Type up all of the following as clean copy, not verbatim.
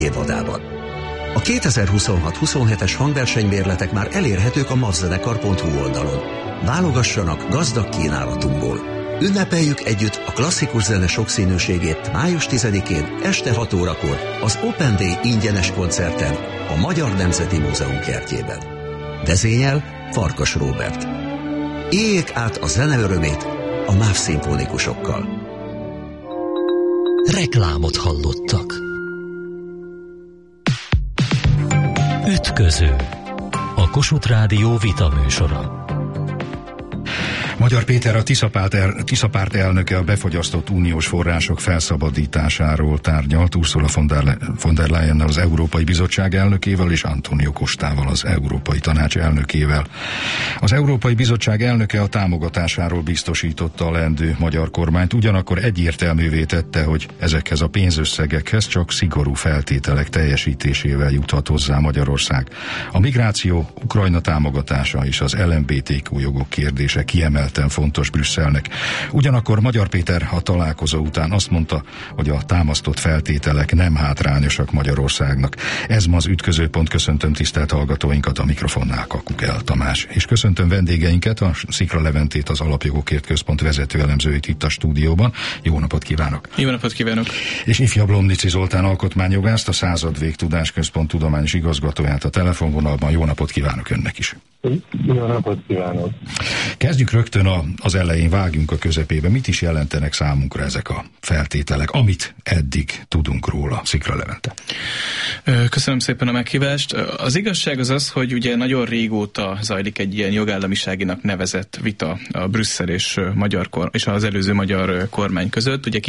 évadában. A 2026-27-es hangversenybérletek már elérhetők a mavzenekar.hu oldalon. Válogassanak gazdag kínálatunkból. Ünnepeljük együtt a klasszikus zene sokszínűségét május 10-én este 6 órakor az Open Day ingyenes koncerten a Magyar Nemzeti Múzeum kertjében. Vezényel Farkas Róbert. Éljék át a zene örömét a MÁV szimfonikusokkal. Reklámot hallottak. Ütköző. A Kossuth Rádió vitaműsora. Magyar Péter, a Tisza párt elnöke a befagyasztott uniós források felszabadításáról tárgyalt Ursula von der Leyennel, az Európai Bizottság elnökével, és Antonio Costával, az Európai Tanács elnökével. Az Európai Bizottság elnöke a támogatásáról biztosította a leendő magyar kormányt, ugyanakkor egyértelművé tette, hogy ezekhez a pénzösszegekhez csak szigorú feltételek teljesítésével juthat hozzá Magyarország. A migráció, Ukrajna támogatása és az LMBTQ jogok kérdése kiemelten fontos Brüsszelnek. Ugyanakkor Magyar Péter a találkozó után azt mondta, hogy a támasztott feltételek nem hátrányosak Magyarországnak. Ez ma az Ütközőpont. Köszöntöm tisztelt hallgatóinkat, a mikrofonnál Kakukell Tamás. És köszöntöm vendégeinket, a Szikra Leventét, az Alapjogokért Központ vezető elemzőit itt a stúdióban. Jó napot kívánok! Jó napot kívánok! És ifjabb Lomnici Zoltán alkotmányjogászt, a Századvég Tudásközpont tudományos igazgatóját a telefonvonalban. Jó napot kívánok önnek is! Jó napot kívánok! Kezdjük rögtön az elején, vágjunk a közepébe. Mit is jelentenek számunkra ezek a feltételek, amit eddig tudunk róla? Szikra Levente. Köszönöm szépen a meghívást. Az igazság az, hogy ugye nagyon régóta zajlik egy ilyen jogállamiságinak nevezett vita a Brüsszel és az előző magyar kormány között. Ugye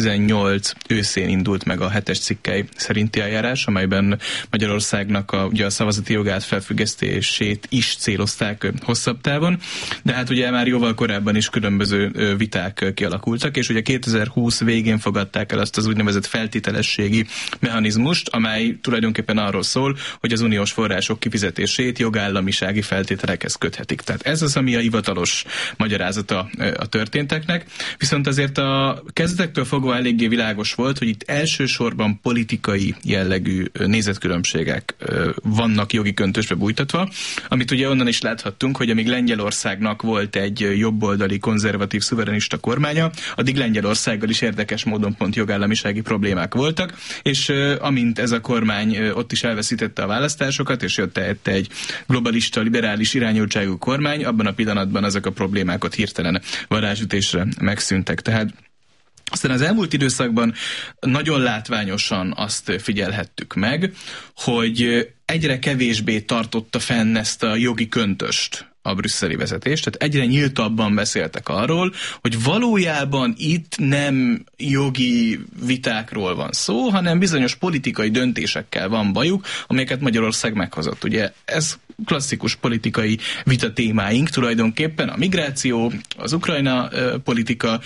2018 őszén indult meg a 7-es cikkely szerinti eljárás, amelyben Magyarországnak ugye a szavazati jogát felfüggesztését is célozták hosszabb távon, de hát ugye már jóval korábban is különböző viták kialakultak, és ugye 2020 végén fogadták el azt az úgynevezett feltételességi mechanizmust, amely tulajdonképpen arról szól, hogy az uniós források kifizetését jogállamisági feltételekhez köthetik. Tehát ez az, ami a hivatalos magyarázata a történteknek. Viszont azért a kezdetektől fogva eléggé világos volt, hogy itt elsősorban politikai jellegű nézetkülönbségek vannak jogi köntösbe bújtatva, amit ugye onnan is láthattunk, hogy amíg Lengyelországnak volt egy jobboldali, konzervatív, szuverenista kormánya, addig Lengyelországgal is érdekes módon pont jogállamisági problémák voltak, és amint ez a kormány ott is elveszítette a választásokat, és jött egy globalista, liberális irányultságú kormány, abban a pillanatban ezek a problémákat hirtelen varázsütésre megszűntek. Tehát aztán az elmúlt időszakban nagyon látványosan azt figyelhettük meg, hogy egyre kevésbé tartotta fenn ezt a jogi köntöst a brüsszeli vezetés, tehát egyre nyíltabban beszéltek arról, hogy valójában itt nem jogi vitákról van szó, hanem bizonyos politikai döntésekkel van bajuk, amelyeket Magyarország meghozott. Ugye ez klasszikus politikai vita témáink tulajdonképpen, a migráció, az Ukrajna politika,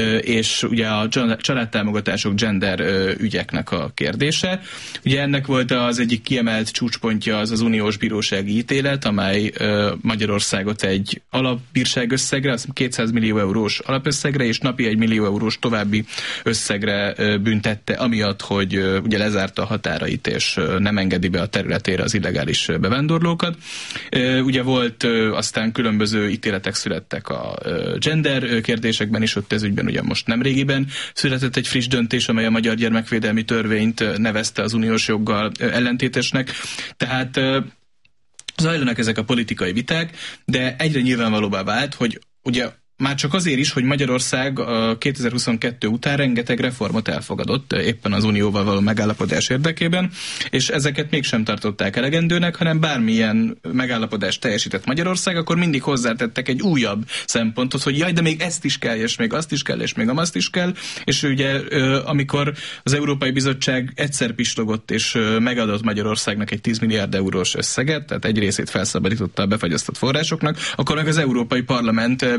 és ugye a családtámogatások, gender ügyeknek a kérdése. Ugye ennek volt az egyik kiemelt csúcspontja az uniós bírósági ítélet, amely Magyarországot egy alapbírságösszegre, azt 200 millió eurós alapösszegre, és napi 1 millió eurós további összegre büntette, amiatt, hogy ugye lezárta a határait, és nem engedi be a területére az illegális bevándorlókat. Ugye volt aztán különböző ítéletek születtek a gender kérdésekben is, ott ez ügyben ugye most nemrégiben született egy friss döntés, amely a magyar gyermekvédelmi törvényt nevezte az uniós joggal ellentétesnek. Tehát zajlanak ezek a politikai viták, de egyre nyilvánvalóbbá vált, hogy ugye már csak azért is, hogy Magyarország 2022 után rengeteg reformot elfogadott, éppen az unióval való megállapodás érdekében, és ezeket mégsem tartották elegendőnek, hanem bármilyen megállapodást teljesített Magyarország, akkor mindig hozzátettek egy újabb szempontot, hogy jaj, de még ezt is kell, és még azt is kell, és még azt is kell, és ugye amikor az Európai Bizottság egyszer pislogott, és megadott Magyarországnak egy 10 milliárd eurós összeget, tehát egy részét felszabadította a befagyasztott forrásoknak, akkor meg az Európai Parlament beperelt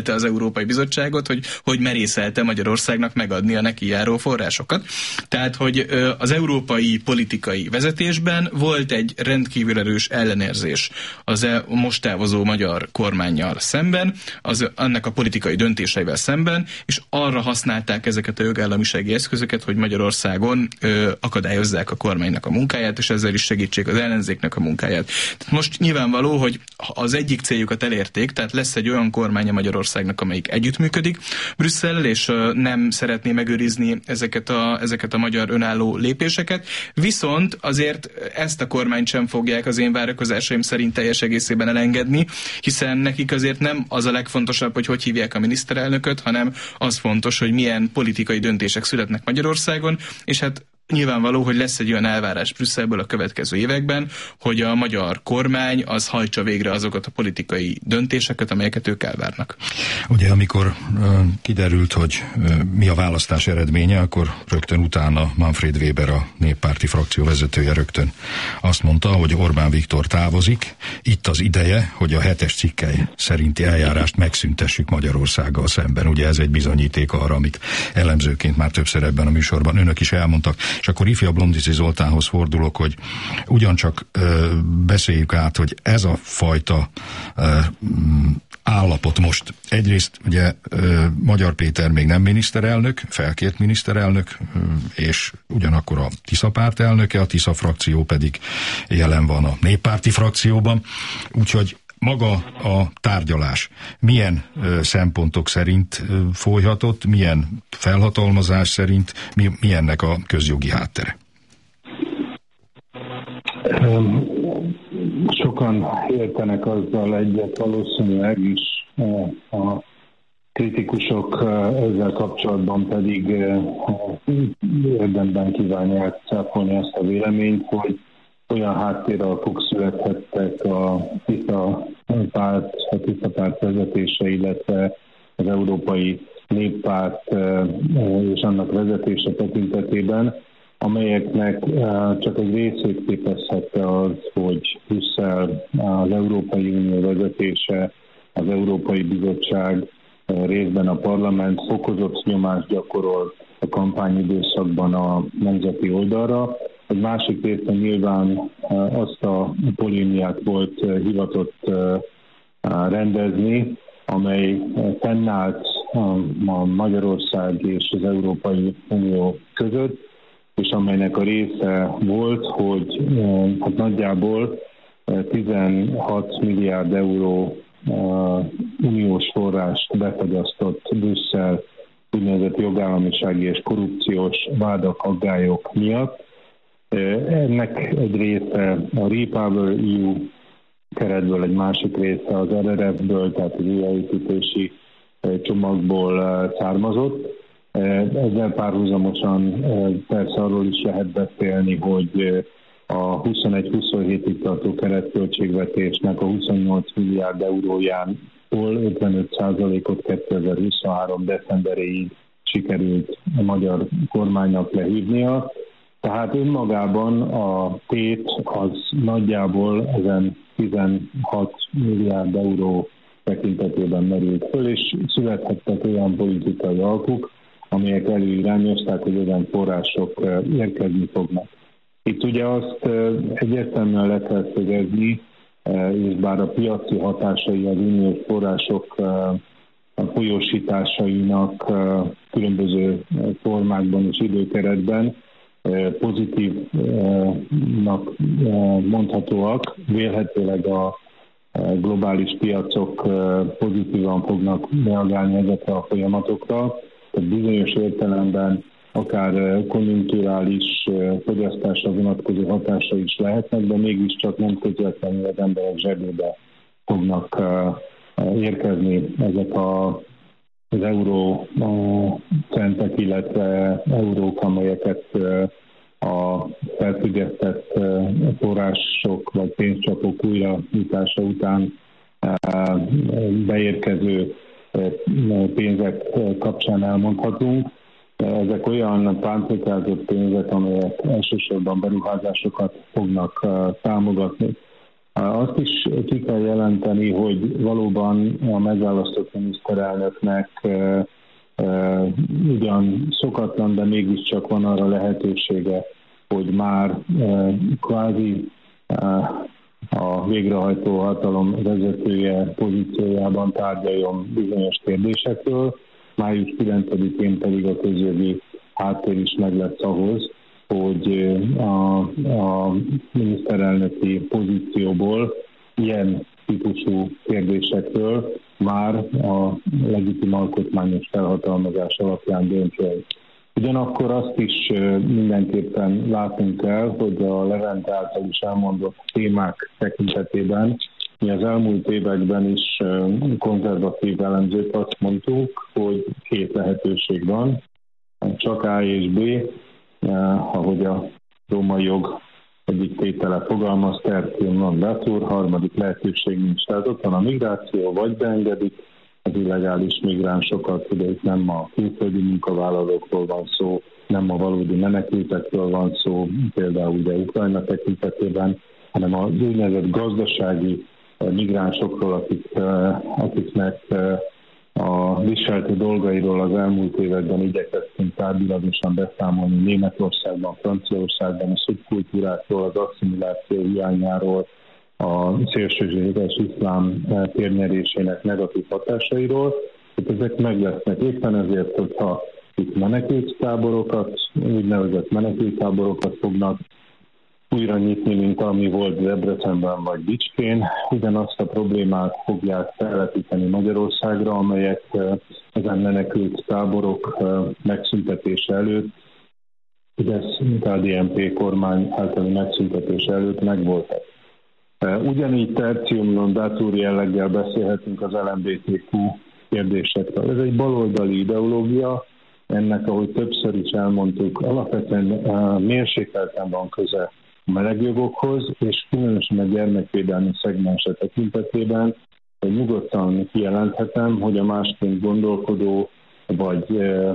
megkímélte az Európai Bizottságot, hogy merészelte Magyarországnak megadni a neki járó forrásokat. Tehát, hogy az európai politikai vezetésben volt egy rendkívül erős ellenérzés az most távozó magyar kormánnyal szemben, annak a politikai döntéseivel szemben, és arra használták ezeket a jogállamisági eszközöket, hogy Magyarországon akadályozzák a kormánynak a munkáját, és ezzel is segítsék az ellenzéknek a munkáját. Tehát most nyilvánvaló, hogy az egyik céljukat elérték, tehát lesz egy olyan kormánya Magyarországnak, amelyik együttműködik Brüsszellel, és nem szeretné megőrizni ezeket a magyar önálló lépéseket, viszont azért ezt a kormányt sem fogják az én várakozásaim szerint teljes egészében elengedni, hiszen nekik azért nem az a legfontosabb, hogy hívják a miniszterelnököt, hanem az fontos, hogy milyen politikai döntések születnek Magyarországon, és hát nyilvánvaló, hogy lesz egy olyan elvárás Brüsszelből a következő években, hogy a magyar kormány az hajtsa végre azokat a politikai döntéseket, amelyeket ők elvárnak. Ugye, amikor kiderült, hogy mi a választás eredménye, akkor rögtön utána Manfred Weber, a néppárti frakció vezetője rögtön azt mondta, hogy Orbán Viktor távozik. Itt az ideje, hogy a 7-es cikkely szerinti eljárást megszüntessük Magyarországgal szemben. Ugye ez egy bizonyíték arra, amit elemzőként már többször ebben a műsorban önök is elmondtak. És akkor ifjabb Lomnici Zoltánhoz fordulok, hogy ugyancsak beszéljük át, hogy ez a fajta állapot most. Egyrészt ugye Magyar Péter még nem miniszterelnök, felkért miniszterelnök, és ugyanakkor a Tisza párt elnöke, a Tisza frakció pedig jelen van a néppárti frakcióban, úgyhogy maga a tárgyalás milyen szempontok szerint folyhatott, milyen felhatalmazás szerint, mi ennek a közjogi háttere? Sokan értenek azzal egyet valószínűleg is, a kritikusok ezzel kapcsolatban pedig érdemben kívánják cáfolni azt a véleményt, hogy olyan háttéralkuk születhettek a Tisza párt vezetése, illetve az Európai Néppárt és annak vezetése tekintetében, amelyeknek csak egy részét képezhette az, hogy Brüsszel, az Európai Unió vezetése, az Európai Bizottság, részben a parlament fokozott nyomást gyakorol a kampányidőszakban a nemzeti oldalra. Egy másik részben nyilván azt a polémiát volt hivatott rendezni, amely fennállt a Magyarország és az Európai Unió között, és amelynek a része volt, hogy hát nagyjából 16 milliárd euró uniós forrást befagyasztott Brüsszel úgynevezett jogállamisági és korrupciós vádak, aggályok miatt. Ennek egy része a REPowerEU keretből, egy másik része az RRF-ből, tehát az újjáépítési csomagból származott. Ezzel párhuzamosan persze arról is lehet beszélni, hogy a 21-27-ig tartó keretköltségvetésnek a 28 milliárd eurójától 55%-ot 2023. decemberéig sikerült a magyar kormánynak lehívnia. Tehát önmagában a tét az nagyjából ezen 16 milliárd euró tekintetében merült föl, és születhettek olyan politikai alkuk, amelyek előirányozták, hogy olyan források érkezni fognak. Itt ugye azt egyértelműen le kell szögezni, és bár a piaci hatásai az uniós források folyósításainak különböző formákban és időkeretben pozitívnak mondhatóak, vélhetőleg a globális piacok pozitívan fognak reagálni ezekre a folyamatokra, tehát bizonyos értelemben akár konjunkturális fogyasztásra vonatkozó hatása is lehetnek, de mégiscsak nem közvetlenül az emberek zsebébe fognak érkezni ezek az eurócentek, illetve eurók, amelyeket a felfüggesztett források vagy pénzcsapok újranyitása után beérkező pénzek kapcsán elmondhatunk. Ezek olyan pántlikázott pénzek, amelyek elsősorban beruházásokat fognak támogatni. Azt is ki kell jelenteni, hogy valóban a megválasztott miniszterelnöknek ugyan szokatlan, de mégiscsak van arra lehetősége, hogy már kvázi a végrehajtó hatalom vezetője pozíciójában tárgyaljon bizonyos kérdésekről. Május 9-én pedig a közjogi háttér is meg lesz ahhoz, hogy a miniszterelnöki pozícióból ilyen típusú kérdésekről már a legitim alkotmányos felhatalmazás alapján döntjön. Ugyanakkor azt is mindenképpen látunk el, hogy a Levente által is elmondott témák tekintetében mi az elmúlt években is konzervatív elemzők azt mondtuk, hogy két lehetőség van, csak A és B, ahogy a római jog egyik tétele fogalmaz, tertium non datur, harmadik lehetőség nincs. Tehát ott van a migráció, vagy beengedik az illegális migránsokat, ugye itt nem a külföldi munkavállalókról van szó, nem a valódi menekültekről van szó, például ugye Ukrajna tekintetében, hanem az úgynevezett gazdasági migránsokról, akiknek a viselt dolgairól az elmúlt években igyekeztünk tárgyilagosan beszámolni Németországban, Franciaországban, a szubkultúrákról, az asszimiláció hiányáról, a szélsőséges iszlám térnyerésének negatív hatásairól. Ezek meg lesznek éppen ezért, hogyha itt menekülttáborokat, úgynevezett menekülttáborokat fognak újra nyitni, mint ami volt Debrecenben vagy Bicskén. Ugyanazt a problémát fogják telepíteni Magyarországra, amelyek ezen menekült táborok megszüntetése előtt, Fidesz KDNP kormány általi megszüntetése előtt megvoltak. Ugyanígy tertium non datur jelleggel beszélhetünk az LMBTQ kérdésekről. Ez egy baloldali ideológia, ennek, ahogy többször is elmondtuk, alapvetően mérsékelten van köze a melegjogokhoz, és különösen a gyermekvédelmi szegmense tekintetében, hogy nyugodtan kijelenthetem, hogy a másként gondolkodó, vagy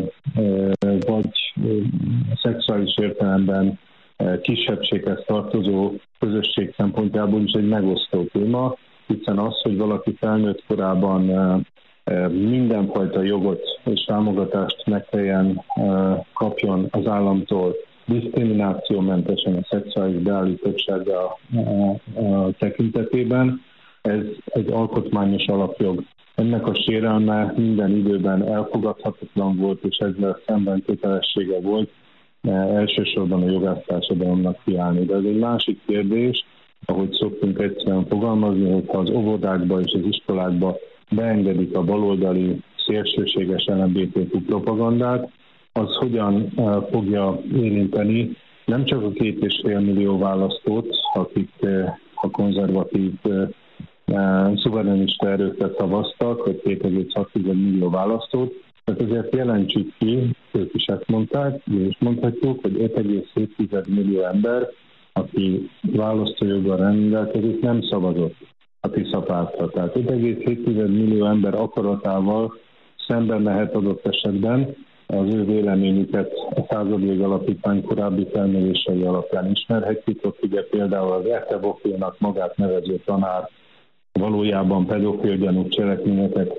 szexuális értelemben kisebbséghez tartozó közösség szempontjából is egy megosztó téma, hiszen az, hogy valaki felnőtt korában mindenfajta jogot és támogatást meg kelljen kapjon az államtól, diszkriminációmentesen a szexuális beállítottsága tekintetében, ez egy alkotmányos alapjog. Ennek a sérelme minden időben elfogadhatatlan volt, és ezzel szemben kötelessége volt elsősorban a jogásztársadalomnak kiállni. De ez egy másik kérdés, ahogy szoktunk egyszerűen fogalmazni, hogyha az óvodákba és az iskolákba beengedik a baloldali szélsőséges LMBTQ propagandát, az hogyan fogja érinteni nem csak a 2,5 millió választót, akik a konzervatív szuverenista erőkre szavaztak, hogy 2,6 millió választót, tehát ezért jelentsük ki, ők is ezt mondták, mi is mondhatjuk, hogy 5,7 millió ember, aki választójoggal rendelkezik, nem szavazott a Tisza pártra. Tehát 5,7 millió ember akaratával szemben mehet adott esetben, az ő véleményüket a Századvég Alapítvány korábbi felmérései alapján ismerhetjük. Ott ugye például az etebofilnak magát nevező tanár valójában pedofil gyanú cselekményeket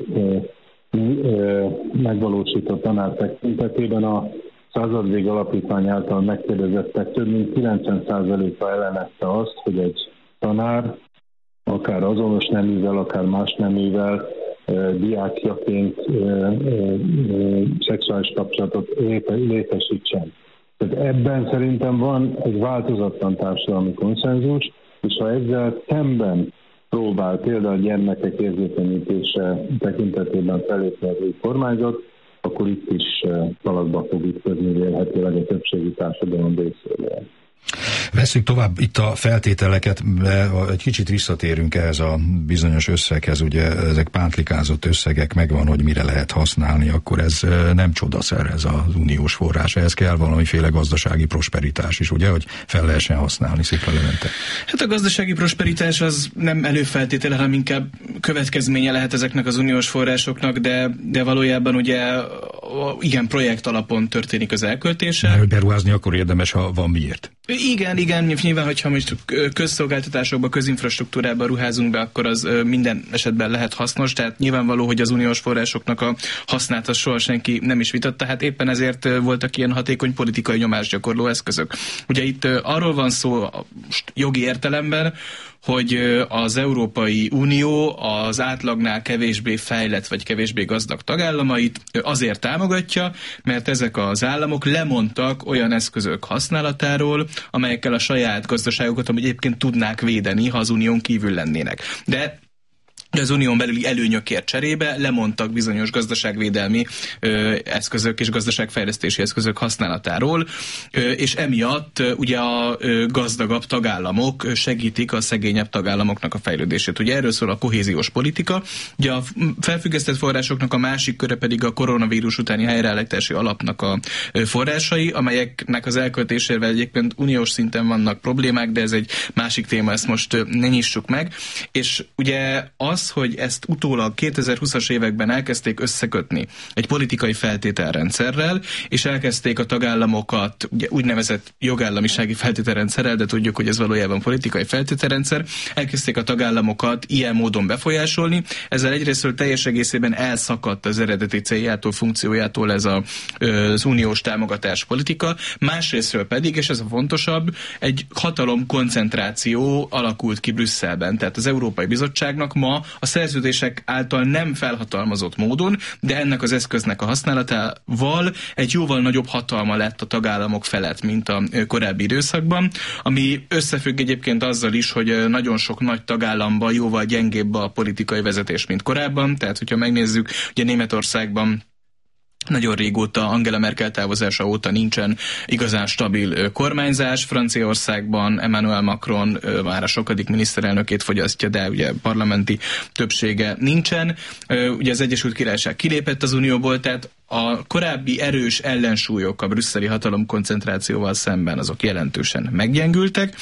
megvalósított tanár tekintetében a Századvég Alapítvány által megkérdezettek több mint 90%-a ellenezte azt, hogy egy tanár akár azonos neművel, akár más neművel diákjaként szexuális kapcsolatot létesítsen. Tehát ebben szerintem van egy változatlan társadalmi konszenzus, és ha ezzel szemben próbál például a gyermekek érzékenyítése tekintetében felépni az új kormányzat, akkor itt is talakba fog ütközni vélhetőleg a többségi társadalom részéről. Vesszük tovább itt a feltételeket, egy kicsit visszatérünk ehhez a bizonyos összeghez, ugye ezek pántlikázott összegek, megvan, hogy mire lehet használni, akkor ez nem csodaszer ez az uniós forrás, ehhez kell valamiféle gazdasági prosperitás is, ugye, hogy fel lehessen használni. Szikla Levente. Hát a gazdasági prosperitás az nem előfeltétele, hanem inkább következménye lehet ezeknek az uniós forrásoknak, de valójában ugye igen, projekt alapon történik az elköltése. Mert beruházni akkor érdemes, ha van miért. Igen, nyilván, hogyha most közszolgáltatásokba, közinfrastruktúrába ruházunk be, akkor az minden esetben lehet hasznos, tehát nyilvánvaló, hogy az uniós forrásoknak a hasznát az soha senki nem is vitatta, hát éppen ezért voltak ilyen hatékony politikai nyomásgyakorló eszközök. Ugye itt arról van szó jogi értelemben, hogy az Európai Unió az átlagnál kevésbé fejlett vagy kevésbé gazdag tagállamait azért támogatja, mert ezek az államok lemondtak olyan eszközök használatáról, amelyekkel a saját gazdaságokat egyébként tudnák védeni, ha az unión kívül lennének. De az unión belüli előnyökért cserébe lemondtak bizonyos gazdaságvédelmi eszközök és gazdaságfejlesztési eszközök használatáról, és emiatt ugye a gazdagabb tagállamok segítik a szegényebb tagállamoknak a fejlődését. Ugye erről szól a kohéziós politika. Ugye a felfüggesztett forrásoknak a másik köre pedig a koronavírus utáni helyreállítási alapnak a forrásai, amelyeknek az elköltésével egyébként uniós szinten vannak problémák, de ez egy másik téma, ezt most ne nyissuk meg. És ugye az, hogy ezt utólag 2020-as években elkezdték összekötni egy politikai feltételrendszerrel, és elkezdték a tagállamokat ugye úgynevezett jogállamisági feltételrendszerrel, de tudjuk, hogy ez valójában politikai feltételrendszer, elkezdték a tagállamokat ilyen módon befolyásolni. Ezzel egyrésztről teljes egészében elszakadt az eredeti céljától, funkciójától ez az uniós támogatás politika, másrésztről pedig, és ez a fontosabb, egy hatalomkoncentráció alakult ki Brüsszelben. Tehát az Európai Bizottságnak ma a szerződések által nem felhatalmazott módon, de ennek az eszköznek a használatával egy jóval nagyobb hatalma lett a tagállamok felett, mint a korábbi időszakban, ami összefügg egyébként azzal is, hogy nagyon sok nagy tagállamban jóval gyengébb a politikai vezetés, mint korábban. Tehát, hogyha megnézzük, ugye Németországban nagyon régóta, Angela Merkel távozása óta nincsen igazán stabil kormányzás. Franciaországban Emmanuel Macron már a sokadik miniszterelnökét fogyasztja, de ugye parlamenti többsége nincsen. Ugye az Egyesült Királyság kilépett az Unióból, tehát a korábbi erős ellensúlyok a brüsszeli hatalomkoncentrációval szemben azok jelentősen meggyengültek,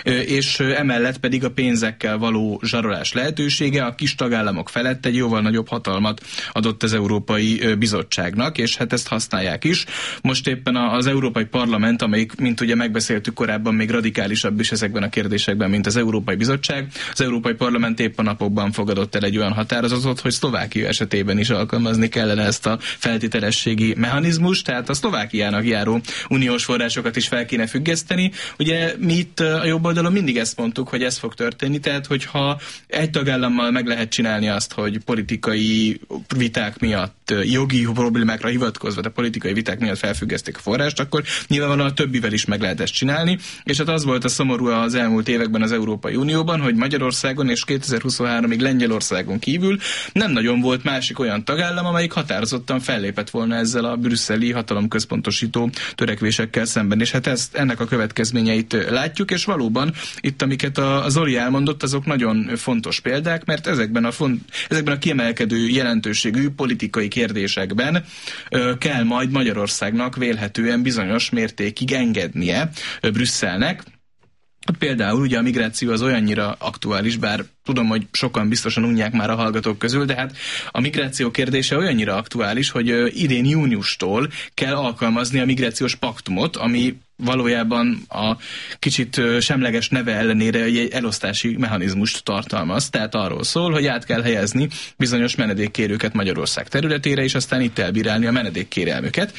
és emellett pedig a pénzekkel való zsarolás lehetősége a kis tagállamok felett egy jóval nagyobb hatalmat adott az Európai Bizottságnak, és hát ezt használják is. Most éppen az Európai Parlament, amelyik, mint ugye megbeszéltük korábban, még radikálisabb is ezekben a kérdésekben, mint az Európai Bizottság. Az Európai Parlament épp a napokban fogadott el egy olyan határozatot, hogy Szlovákia esetében is alkalmazni kellene ezt a feltételességi mechanizmus, tehát a Szlovákiának járó uniós forrásokat is fel kéne függeszteni. Ugye mi itt a jobb oldalon mindig ezt mondtuk, hogy ez fog történni, tehát hogyha egy tagállammal meg lehet csinálni azt, hogy politikai viták miatt, jogi problémákra hivatkozva, de politikai viták miatt felfüggesztik a forrást, akkor nyilvánvalóan a többivel is meg lehet ezt csinálni, és hát az volt a szomorú az elmúlt években az Európai Unióban, hogy Magyarországon és 2023-ig Lengyelországon kívül nem nagyon volt másik olyan tagállam, amelyik határozottan fellépett volna ezzel a brüsszeli hatalomközpontosító törekvésekkel szemben, és hát ennek a következményeit látjuk, és valóban itt, amiket a Zoli elmondott, azok nagyon fontos példák, mert ezekben a kiemelkedő jelentőségű politikai kérdésekben kell majd Magyarországnak vélhetően bizonyos mértékig engednie Brüsszelnek. Például ugye a migráció az olyannyira aktuális, bár tudom, hogy sokan biztosan unják már a hallgatók közül, de hát a migráció kérdése olyannyira aktuális, hogy idén júniustól kell alkalmazni a migrációs paktumot, ami valójában a kicsit semleges neve ellenére egy elosztási mechanizmust tartalmaz. Tehát arról szól, hogy át kell helyezni bizonyos menedékkérőket Magyarország területére, és aztán itt elbírálni a menedékkérelmüket.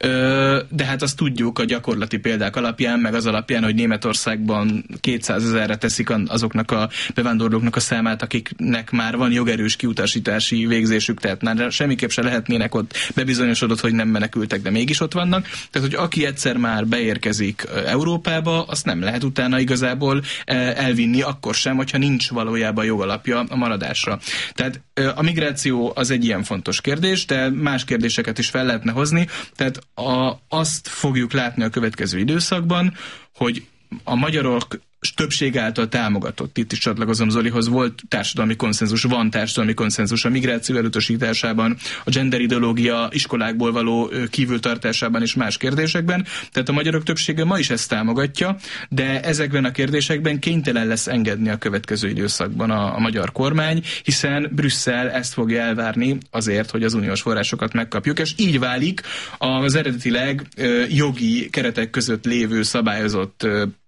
De hát azt tudjuk a gyakorlati példák alapján, meg az alapján, hogy Németországban 200 000-re teszik azoknak a bevándorlóknak a számát, akiknek már van jogerős kiutasítási végzésük, tehát már semmiképp se lehetnének ott, bebizonyosodott, hogy nem menekültek, de mégis ott vannak. Tehát, hogy aki egyszer már beérkezik Európába, azt nem lehet utána igazából elvinni akkor sem, hogyha nincs valójában jogalapja a maradásra. Tehát a migráció az egy ilyen fontos kérdés, de más kérdéseket is fel lehetne hozni. Tehát azt fogjuk látni a következő időszakban, hogy a magyarok többség által támogatott, itt is csatlakozom Zolihoz, volt társadalmi konszenzus, van társadalmi konszenzus a migráció elutasításában, a gender ideológia iskolákból való kívültartásában és más kérdésekben. Tehát a magyarok többsége ma is ezt támogatja, de ezekben a kérdésekben kénytelen lesz engedni a következő időszakban a magyar kormány, hiszen Brüsszel ezt fogja elvárni azért, hogy az uniós forrásokat megkapjuk, és így válik az eredetileg jogi keretek között lévő szabályozott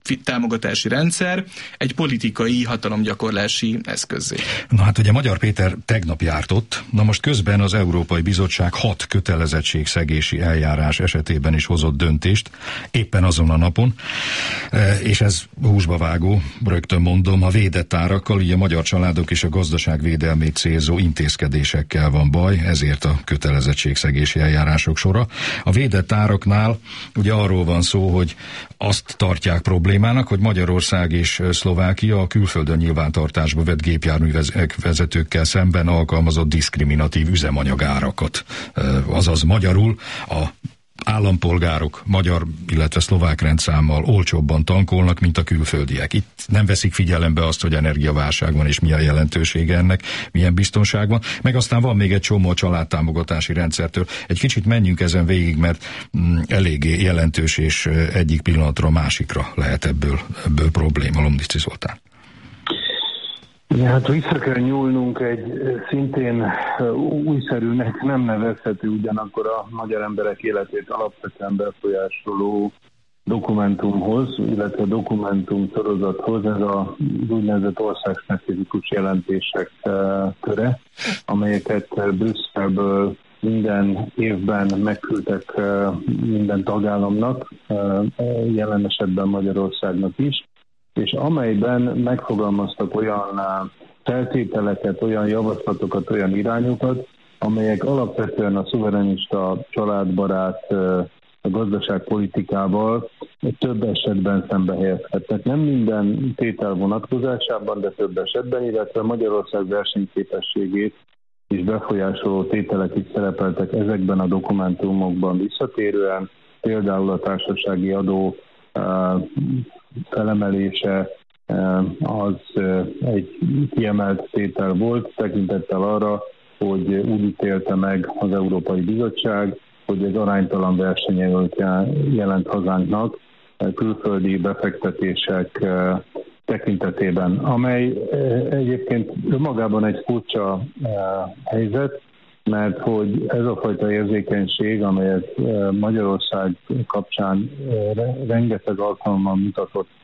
támogatási rendszer egy politikai hatalomgyakorlási eszközzé. Na hát ugye Magyar Péter tegnap járt ott, na most közben az Európai Bizottság 6 kötelezettségszegési eljárás esetében is hozott döntést, éppen azon a napon, és ez húsba vágó, rögtön mondom, a védett árakkal, így a magyar családok és a gazdaság védelmét célzó intézkedésekkel van baj, ezért a kötelezettségszegési eljárások sora. A védett áraknál ugye arról van szó, hogy azt tartják problémának, hogy Magyarország és Szlovákia a külföldön nyilvántartásba vett gépjárművezetőkkel szemben alkalmazott diszkriminatív üzemanyagárakat. Azaz magyarul a állampolgárok magyar, illetve szlovák rendszámmal olcsóbban tankolnak, mint a külföldiek. Itt nem veszik figyelembe azt, hogy energiaválság van, és mi a jelentősége ennek, milyen biztonság van. Meg aztán van még egy csomó a családtámogatási rendszertől. Egy kicsit menjünk ezen végig, mert eléggé jelentős, és egyik pillanatra a másikra lehet ebből probléma. Lomniczy Zoltán. Ja, hát vissza kell nyúlnunk egy szintén újszerűnek nem nevezhető, ugyanakkor a magyar emberek életét alapvetően befolyásoló dokumentumhoz, illetve dokumentum sorozathoz, ez az úgynevezett országspecifikus jelentések köre, amelyeket Brüsszelből minden évben megküldtek minden tagállamnak, jelen esetben Magyarországnak is, és amelyben megfogalmaztak olyan feltételeket, olyan javaslatokat, olyan irányokat, amelyek alapvetően a szuverenista, családbarát a gazdaságpolitikával több esetben szembe helyezhetnek. Nem minden tétel vonatkozásában, de több esetben, illetve Magyarország versenyképességét és befolyásoló tételek is szerepeltek ezekben a dokumentumokban visszatérően, például a társasági adó felemelése az egy kiemelt tétel volt, tekintettel arra, hogy úgy ítélte meg az Európai Bizottság, hogy ez aránytalan versenyelőt jelent hazánknak külföldi befektetések tekintetében, amely egyébként magában egy furcsa helyzet, mert hogy ez a fajta érzékenység, amelyet Magyarország kapcsán rengeteg alkalommal mutatott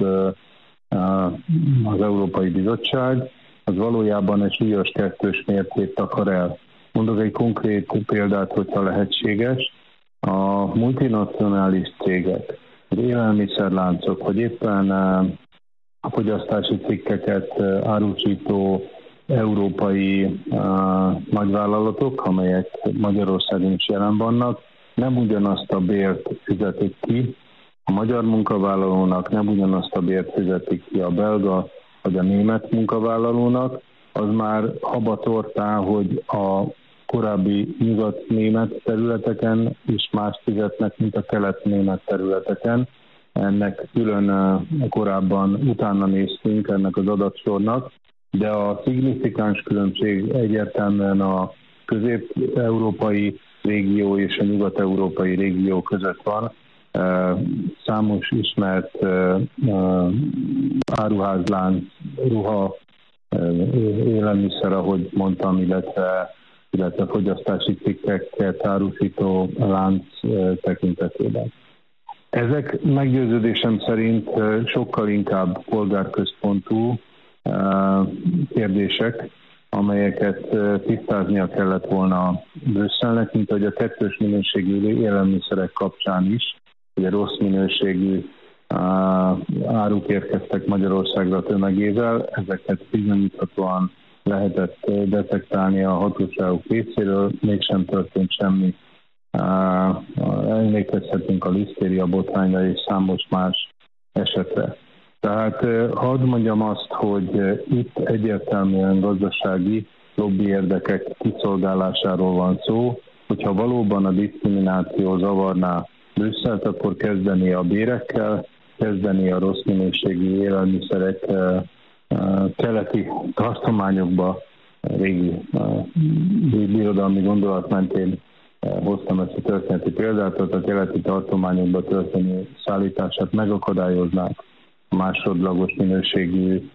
az Európai Bizottság, az valójában egy súlyos kettős mércét takar el. Mondok egy konkrét példát, hogyha lehetséges. A multinacionális cégek, az élelmiszerláncok, vagy éppen a fogyasztási cikkeket árusító európai nagyvállalatok, amelyek Magyarországon is jelen vannak, nem ugyanazt a bért fizetik ki a magyar munkavállalónak, nem ugyanazt a bért fizetik ki a belga vagy a német munkavállalónak, az már habatortá, hogy a korábbi nyugat-német területeken is más fizetnek, mint a kelet-német területeken. Ennek külön korábban utána néztünk ennek az adatsornak, de a szignifikáns különbség egyértelműen a közép-európai régió és a nyugat-európai régió között van. Számos ismert áruházlánc, ruha, élelmiszer, ahogy mondtam, illetve fogyasztási cikkeket árusító lánc tekintetében. Ezek meggyőződésem szerint sokkal inkább polgárközpontú kérdések, amelyeket tisztáznia kellett volna Brüsszelnek, mint hogy a kettős minőségű élelmiszerek kapcsán is, ugye rossz minőségű áruk érkeztek Magyarországra tömegével, ezeket bizonyíthatóan lehetett detektálni a hatóságok részéről, mégsem történt semmi. Emlékezhetünk a lisztéria botrányra és számos más esetre. Tehát hadd mondjam azt, hogy itt egyértelműen gazdasági lobby érdekek kiszolgálásáról van szó, hogyha valóban a diszkrimináció zavarná Brüsszelt, akkor kezdeni a bérekkel, kezdeni a rossz minőségű élelmiszerek keleti tartományokba, régi birodalmi gondolat mentén hoztam ezt a történeti példát, tehát a keleti tartományokba történő szállítását megakadályoznák a másodlagos minőségű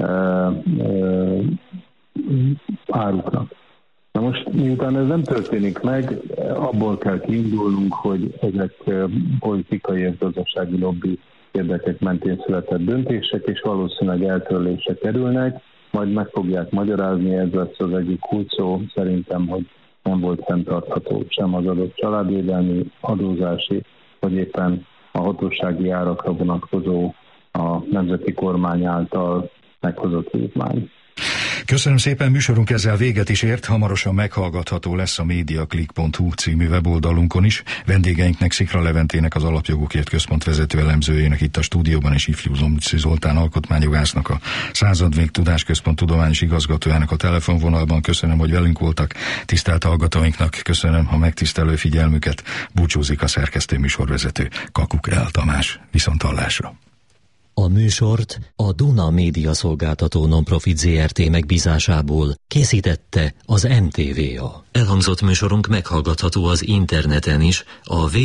áruknak. Na most, miután ez nem történik meg, abból kell kiindulnunk, hogy ezek politikai és gazdasági lobby érdekek mentén született döntések, és valószínűleg eltörlésre kerülnek, majd meg fogják magyarázni, ez lesz az egyik kulcsszó szerintem, hogy nem volt fenntartható sem az adott családvédelmi, adózási, vagy éppen a hatósági árakra vonatkozó a nemzeti kormány által meghozott vívmány. Köszönöm szépen, műsorunk ezzel véget is ért, hamarosan meghallgatható lesz a mediaclick.hu című weboldalunkon is. Vendégeinknek Szikra Leventének, az Alapjogokért Központ vezető elemzőjének itt a stúdióban, és Ifjú Zomci Zoltán alkotmányjogásznak, a Századvég Tudásközpont tudományos igazgatójának a telefonvonalban. Köszönöm, hogy velünk voltak. Tisztelt hallgatóinknak köszönöm a megtisztelő figyelmüket. Búcsúzik a szerkesztő műsorvezető Kakuk El Tamás. Viszonthallásra. A műsort a Duna Média Szolgáltató Nonprofit Zrt. Megbízásából készítette az MTVA. Elhangzott műsorunk meghallgatható az interneten is, a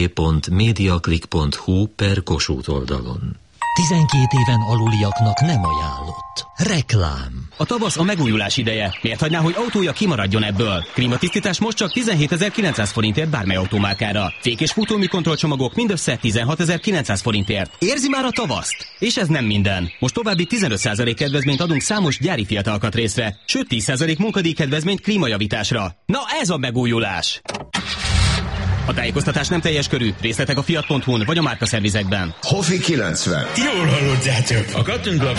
www.mediaclick.hu/Kossuth oldalon. 12 éven aluliaknak nem ajánlott. Reklám. A tavasz a megújulás ideje. Miért hagyná, hogy autója kimaradjon ebből? Klímatisztítás most csak 17.900 forintért bármely automárkára. Fék- és futóműkontrollcsomagok mindössze 16.900 forintért. Érzi már a tavaszt? És ez nem minden. Most további 15% kedvezményt adunk számos gyári Fiat alkatrészre, sőt 10% munkadíj kedvezményt klímajavításra. Na ez a megújulás! A tájékoztatás nem teljes körű. Részletek a fiat.hu-n vagy a márkaszervizekben. Hofi 90. Jól hallottátok! A Cotton Club